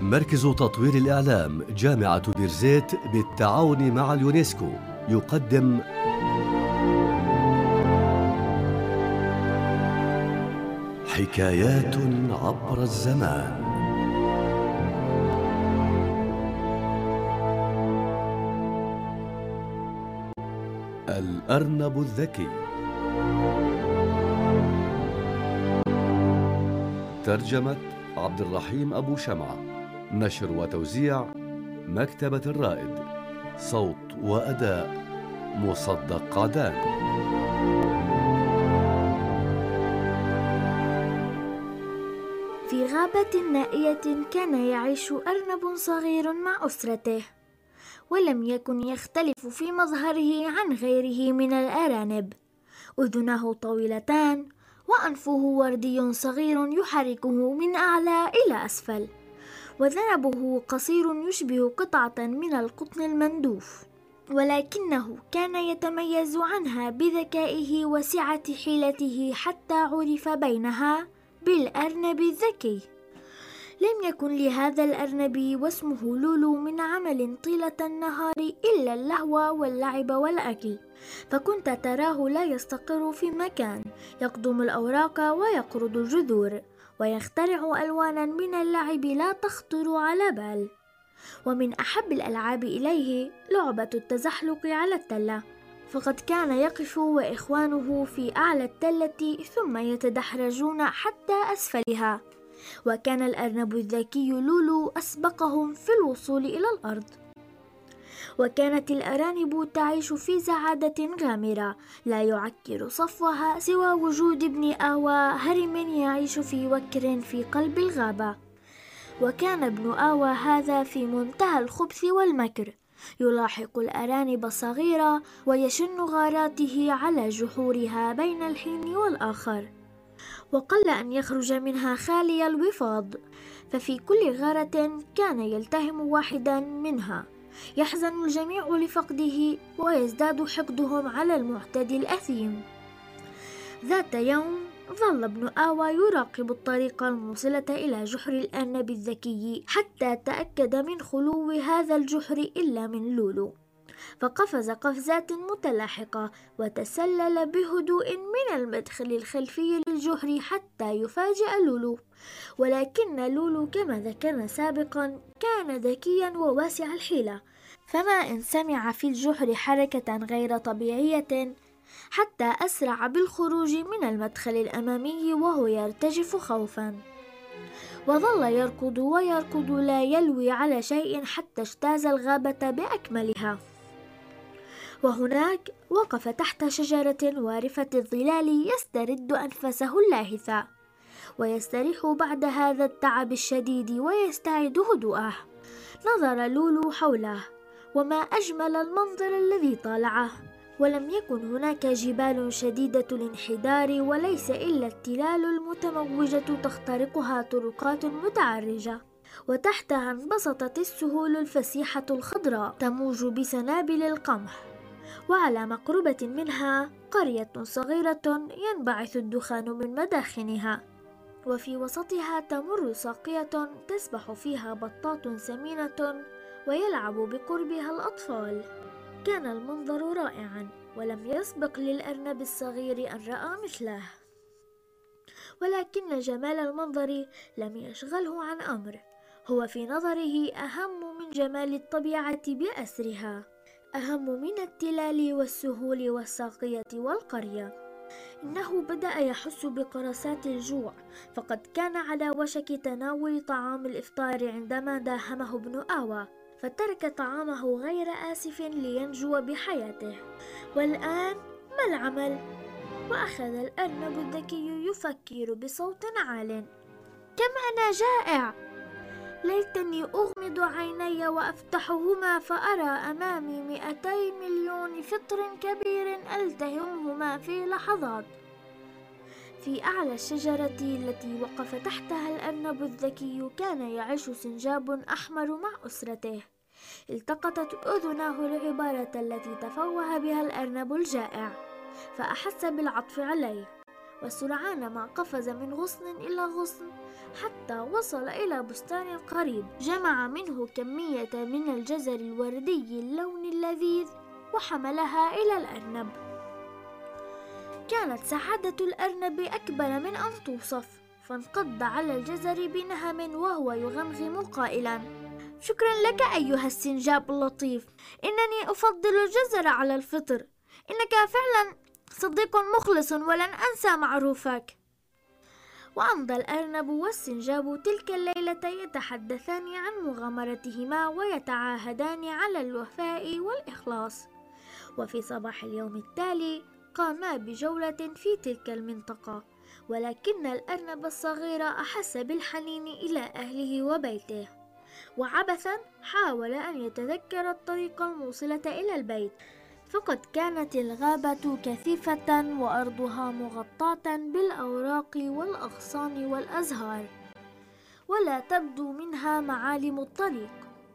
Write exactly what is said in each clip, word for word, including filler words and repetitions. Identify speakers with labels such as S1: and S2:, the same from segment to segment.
S1: مركز تطوير الإعلام جامعة بيرزيت بالتعاون مع اليونسكو يقدم حكايات عبر الزمان. الأرنب الذكي. ترجمة عبد الرحيم أبو شمعة. نشر وتوزيع مكتبة الرائد. صوت وأداء مصدق قعدان.
S2: في غابة نائية كان يعيش أرنب صغير مع أسرته، ولم يكن يختلف في مظهره عن غيره من الأرانب. أذناه طويلتان، وأنفه وردي صغير يحركه من أعلى إلى أسفل، وذنبه قصير يشبه قطعة من القطن المندوف، ولكنه كان يتميز عنها بذكائه وسعة حيلته، حتى عرف بينها بالأرنب الذكي. لم يكن لهذا الأرنب واسمه لولو من عمل طيلة النهار إلا اللهو واللعب والأكل، فكنت تراه لا يستقر في مكان، يقضم الأوراق ويقرض الجذور، ويخترع ألوانا من اللعب لا تخطر على بال. ومن أحب الألعاب إليه لعبة التزحلق على التلة، فقد كان يقف وإخوانه في أعلى التلة ثم يتدحرجون حتى أسفلها، وكان الأرنب الذكي لولو أسبقهم في الوصول إلى الأرض. وكانت الأرانب تعيش في سعادة غامرة لا يعكر صفوها سوى وجود ابن آوى هرم يعيش في وكر في قلب الغابة. وكان ابن آوى هذا في منتهى الخبث والمكر، يلاحق الأرانب الصغيرة ويشن غاراته على جحورها بين الحين والآخر، وقل أن يخرج منها خالي الوفاض، ففي كل غارة كان يلتهم واحدا منها، يحزن الجميع لفقده ويزداد حقدهم على المعتدي الأثيم. ذات يوم ظل ابن آوى يراقب الطريق الموصلة إلى جحر الأرنب الذكي حتى تأكد من خلو هذا الجحر إلا من لولو، فقفز قفزات متلاحقة وتسلل بهدوء من المدخل الخلفي للجحر حتى يفاجأ لولو. ولكن لولو كما ذكرنا سابقا كان ذكيا وواسع الحيلة، فما إن سمع في الجحر حركة غير طبيعية حتى أسرع بالخروج من المدخل الأمامي وهو يرتجف خوفا، وظل يركض ويركض لا يلوي على شيء حتى اجتاز الغابة بأكملها. وهناك وقف تحت شجرة وارفة الظلال يسترد أنفسه اللاهثة، ويستريح بعد هذا التعب الشديد ويستعيد هدوءه. نظر لولو حوله، وما أجمل المنظر الذي طالعه، ولم يكن هناك جبال شديدة الانحدار، وليس إلا التلال المتموجة تخترقها طرقات متعرجة، وتحتها انبسطت السهول الفسيحة الخضراء تموج بسنابل القمح، وعلى مقربة منها قرية صغيرة ينبعث الدخان من مداخنها، وفي وسطها تمر ساقية تسبح فيها بطات سمينة ويلعب بقربها الأطفال. كان المنظر رائعا، ولم يسبق للأرنب الصغير أن رأى مثله، ولكن جمال المنظر لم يشغله عن أمر هو في نظره أهم من جمال الطبيعة بأسرها، أهم من التلال والسهول والساقية والقرية. إنه بدأ يحس بقرصات الجوع، فقد كان على وشك تناول طعام الإفطار عندما داهمه ابن آوى، فترك طعامه غير آسف لينجو بحياته. والآن ما العمل؟ وأخذ الأرنب الذكي يفكر بصوت عال: كم أنا جائع! ليتني أغمض عيني وأفتحهما فأرى أمامي مئتي مليون فطر كبير ألتهمهما في لحظات. في أعلى الشجرة التي وقف تحتها الأرنب الذكي كان يعيش سنجاب أحمر مع أسرته. التقطت أذناه العبارة التي تفوه بها الأرنب الجائع، فأحس بالعطف عليه، وسرعان ما قفز من غصن إلى غصن حتى وصل إلى بستان قريب، جمع منه كمية من الجزر الوردي اللون اللذيذ وحملها إلى الأرنب. كانت سعادة الأرنب أكبر من أن توصف، فانقض على الجزر بنهم وهو يغمغم قائلا: شكرا لك أيها السنجاب اللطيف، إنني أفضل الجزر على الفطر، إنك فعلا صديق مخلص ولن أنسى معروفك. وأمضى الأرنب والسنجاب تلك الليلة يتحدثان عن مغامرتهما ويتعاهدان على الوفاء والإخلاص. وفي صباح اليوم التالي قاما بجولة في تلك المنطقة، ولكن الأرنب الصغير أحس بالحنين إلى أهله وبيته، وعبثا حاول أن يتذكر الطريق الموصلة إلى البيت، فقد كانت الغابة كثيفة وأرضها مغطاة بالأوراق والأغصان والأزهار، ولا تبدو منها معالم الطريق.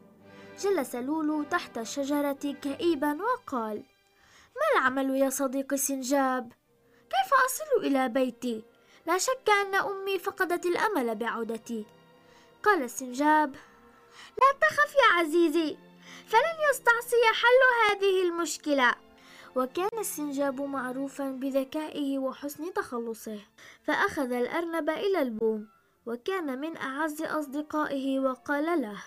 S2: جلس لولو تحت الشجرة كئيبا وقال: ما العمل يا صديقي سنجاب؟ كيف أصل إلى بيتي؟ لا شك أن أمي فقدت الأمل بعودتي. قال السنجاب: لا تخف يا عزيزي، فلن يستعصي حل هذه المشكلة. وكان السنجاب معروفا بذكائه وحسن تخلصه، فأخذ الأرنب إلى البوم وكان من أعز أصدقائه وقال له: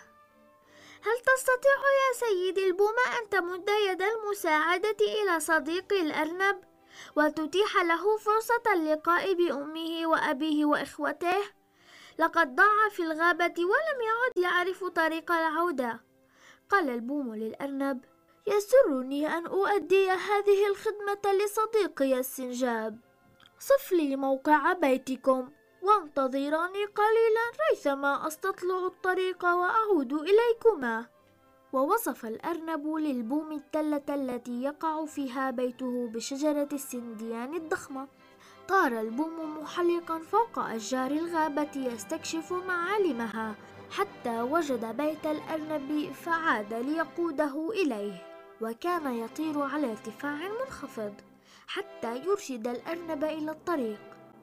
S2: هل تستطيع يا سيدي البوم أن تمد يد المساعدة إلى صديقي الأرنب وتتيح له فرصة اللقاء بأمه وأبيه وإخوته؟ لقد ضاع في الغابة ولم يعد يعرف طريق العودة. قال البوم للأرنب: يسرني أن أؤدي هذه الخدمة لصديقي السنجاب. صف لي موقع بيتكم وانتظراني قليلا ريثما أستطلع الطريق وأعود إليكما. ووصف الأرنب للبوم التلة التي يقع فيها بيته بشجرة السنديان الضخمة. طار البوم محلقا فوق أشجار الغابة يستكشف معالمها حتى وجد بيت الأرنب فعاد ليقوده إليه، وكان يطير على ارتفاع منخفض حتى يرشد الأرنب إلى الطريق.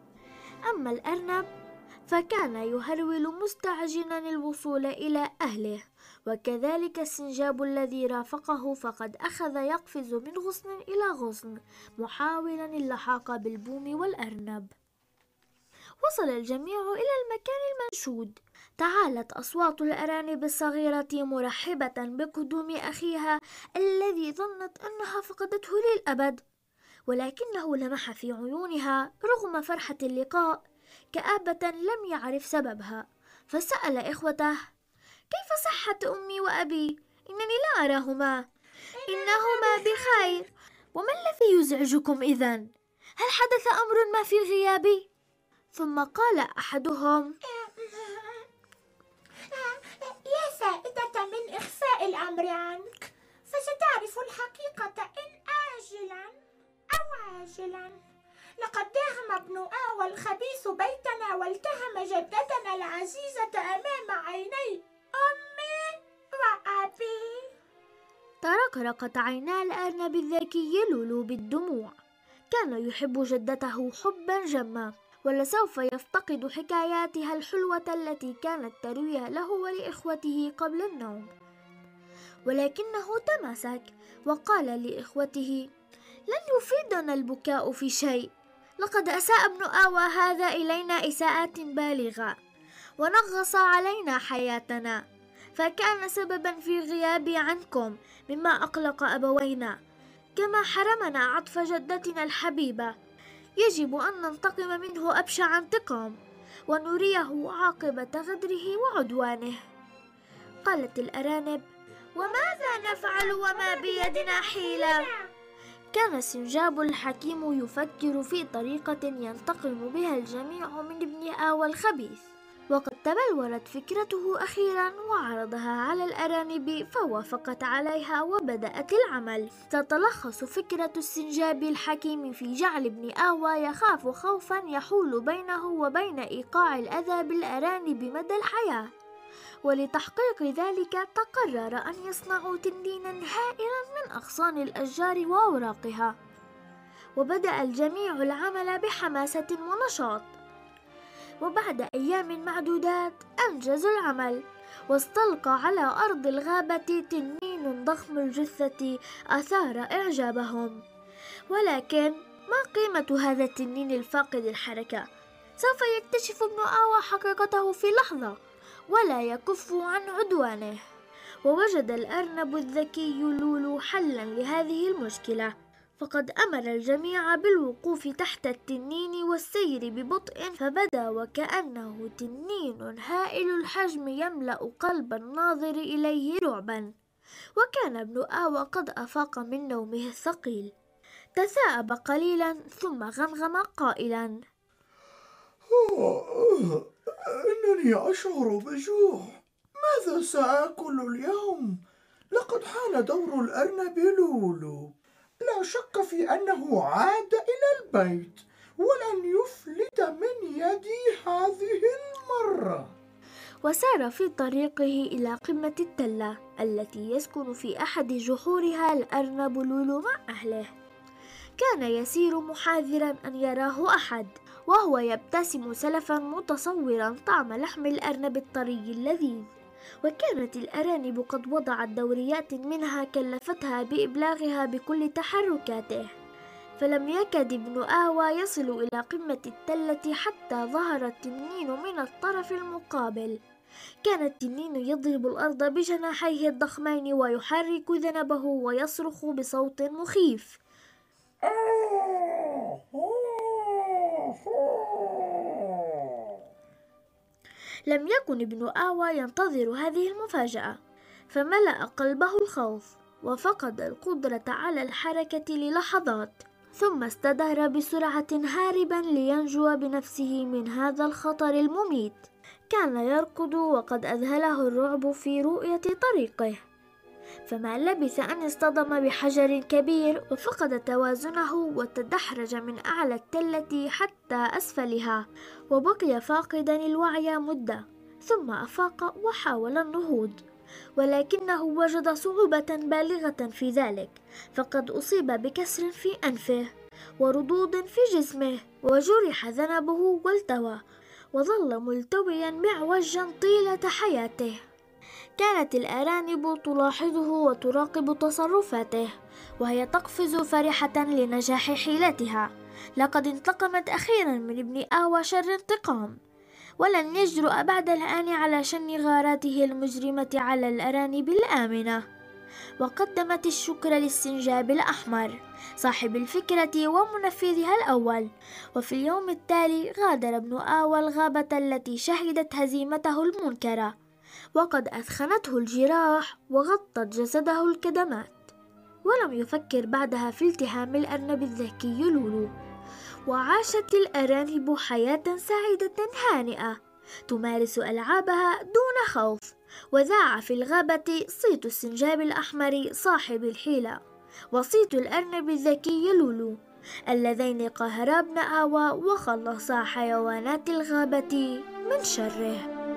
S2: أما الأرنب فكان يهرول مستعجلا الوصول إلى أهله، وكذلك السنجاب الذي رافقه، فقد أخذ يقفز من غصن إلى غصن محاولا اللحاق بالبوم والأرنب. وصل الجميع إلى المكان المنشود. تعالت أصوات الأرانب الصغيرة مرحبة بقدوم أخيها الذي ظنت أنها فقدته للأبد، ولكنه لمح في عيونها رغم فرحة اللقاء كآبة لم يعرف سببها، فسأل إخوته: كيف صحة أمي وأبي؟ إنني لا أراهما. إنهما بخير. وما الذي يزعجكم إذن؟ هل حدث أمر ما في غيابي؟ ثم قال أحدهم:
S3: يا سائدة، من إخفاء الأمر عنك فستعرف الحقيقة إن آجلا أو عاجلا. لقد داهم ابن آوى الخبيث بيتنا والتهم جدتنا العزيزة أمام عيني أمي وأبي.
S2: ترقرقت عينا الأرنب الذكي لولو بالدموع. كان يحب جدته حبا جما، ولسوف يفتقد حكاياتها الحلوة التي كانت ترويها له ولإخوته قبل النوم. ولكنه تماسك وقال لإخوته: لن يفيدنا البكاء في شيء. لقد أساء ابن آوى هذا إلينا إساءات بالغة، ونغص علينا حياتنا، فكان سببا في غيابي عنكم مما أقلق أبوينا، كما حرمنا عطف جدتنا الحبيبة. يجب أن ننتقم منه أبشع انتقام، ونريه عاقبة غدره وعدوانه. قالت الأرانب: وماذا نفعل وما بيدنا حيلة؟ كان السنجاب الحكيم يفكر في طريقة ينتقم بها الجميع من ابن آوى الخبيث، وقد تبلورت فكرته أخيرا وعرضها على الأرانب فوافقت عليها وبدأت العمل. تتلخص فكرة السنجاب الحكيم في جعل ابن آوى يخاف خوفا يحول بينه وبين إيقاع الأذى بالأرانب مدى الحياة، ولتحقيق ذلك تقرر أن يصنعوا تنين هائلا من أغصان الأشجار وأوراقها، وبدأ الجميع العمل بحماسة ونشاط. وبعد أيام معدودات أنجزوا العمل، واستلقى على أرض الغابة تنين ضخم الجثة أثار إعجابهم. ولكن ما قيمة هذا التنين الفاقد الحركة؟ سوف يكتشف ابن آوى حقيقته في لحظة، ولا يكف عن عدوانه. ووجد الأرنب الذكي لولو حلا لهذه المشكلة، فقد أمر الجميع بالوقوف تحت التنين والسير ببطء، فبدا وكأنه تنين هائل الحجم يملأ قلب الناظر إليه رعبا. وكان ابن آوى قد أفاق من نومه الثقيل، تثاءب قليلا ثم غمغم قائلا:
S4: إنني أشعر بجوع، ماذا سآكل اليوم؟ لقد حان دور الأرنب لولو، لا شك في أنه عاد إلى البيت ولن يفلت من يدي هذه المرة.
S2: وسار في طريقه إلى قمة التلة التي يسكن في أحد جحورها الأرنب لولو مع أهله. كان يسير محاذرا أن يراه أحد، وهو يبتسم سلفا متصورا طعم لحم الأرنب الطري اللذيذ. وكانت الأرانب قد وضعت دوريات منها كلفتها بإبلاغها بكل تحركاته، فلم يكد ابن آوى يصل إلى قمة التلة حتى ظهر التنين من الطرف المقابل. كان التنين يضرب الأرض بجناحيه الضخمين ويحرك ذنبه ويصرخ بصوت مخيف: لم يكن ابن آوى ينتظر هذه المفاجأة، فملأ قلبه الخوف وفقد القدرة على الحركة للحظات، ثم استدار بسرعة هاربا لينجو بنفسه من هذا الخطر المميت. كان يركض وقد أذهله الرعب في رؤية طريقه، فما لبث أن اصطدم بحجر كبير وفقد توازنه وتدحرج من أعلى التلة حتى أسفلها، وبقي فاقدا الوعي مدة، ثم أفاق وحاول النهوض، ولكنه وجد صعوبة بالغة في ذلك، فقد أصيب بكسر في أنفه وردود في جسمه، وجرح ذنبه والتوى، وظل ملتويا معوجا طيلة حياته. كانت الأرانب تلاحظه وتراقب تصرفاته، وهي تقفز فرحة لنجاح حيلتها. لقد انتقمت أخيرا من ابن آوى شر انتقام، ولن يجرؤ بعد الآن على شن غاراته المجرمة على الأرانب الآمنة. وقدمت الشكر للسنجاب الأحمر صاحب الفكرة ومنفذها الأول. وفي اليوم التالي غادر ابن آوى الغابة التي شهدت هزيمته المنكرة، وقد أثخنته الجراح وغطت جسده الكدمات، ولم يفكر بعدها في التهام الأرنب الذكي لولو. وعاشت الأرانب حياة سعيدة هانئة تمارس ألعابها دون خوف. وذاع في الغابة صيت السنجاب الأحمر صاحب الحيلة وصيت الأرنب الذكي لولو، اللذين قاهرا ابن آوى وخلصا حيوانات الغابة من شره.